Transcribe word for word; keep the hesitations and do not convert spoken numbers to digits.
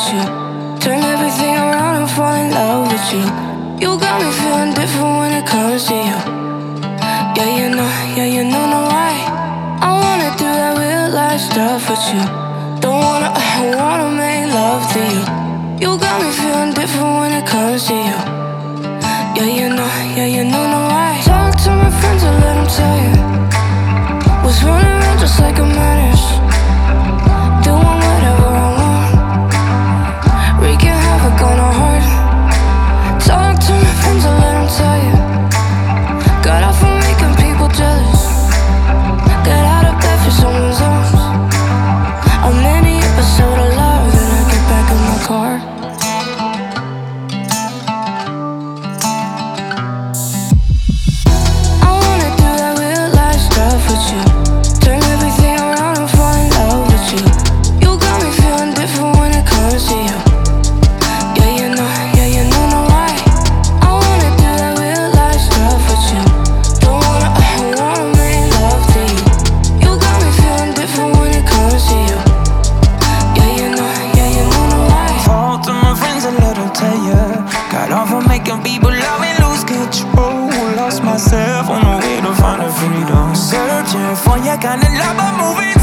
you. Turn everything around and fall in love with you. You got me feeling different when it comes to you. Yeah, you know, yeah, you know, know why. I wanna do that real life stuff with you. Don't wanna, I wanna make love to you. You got me feeling different when it comes to you. Yeah, you know, yeah, you know, know why. Talk to my friends and let them tell you what's running around just like a madness. Doing whatever I want, wreaking havoc on our heart. Talk to my friends and let them tell you got off from making people jealous. Get out of bed for someone's arms. I'm in the episode of love, then I get back in my car. I wanna do that real life stuff with you. Turn everything around and fall in love with you. You got me feeling different when it comes to you. Yeah, you know, yeah, you know, know why. I wanna do that real life stuff with you. Don't wanna, I wanna make love to you. You got me feeling different when it comes to you. Yeah, you know, yeah, you know, know why. Talk to my friends and let them tell ya got off on making people love and lose control. Lost myself on the way to find a freedom. Searching for your kind of love, but moving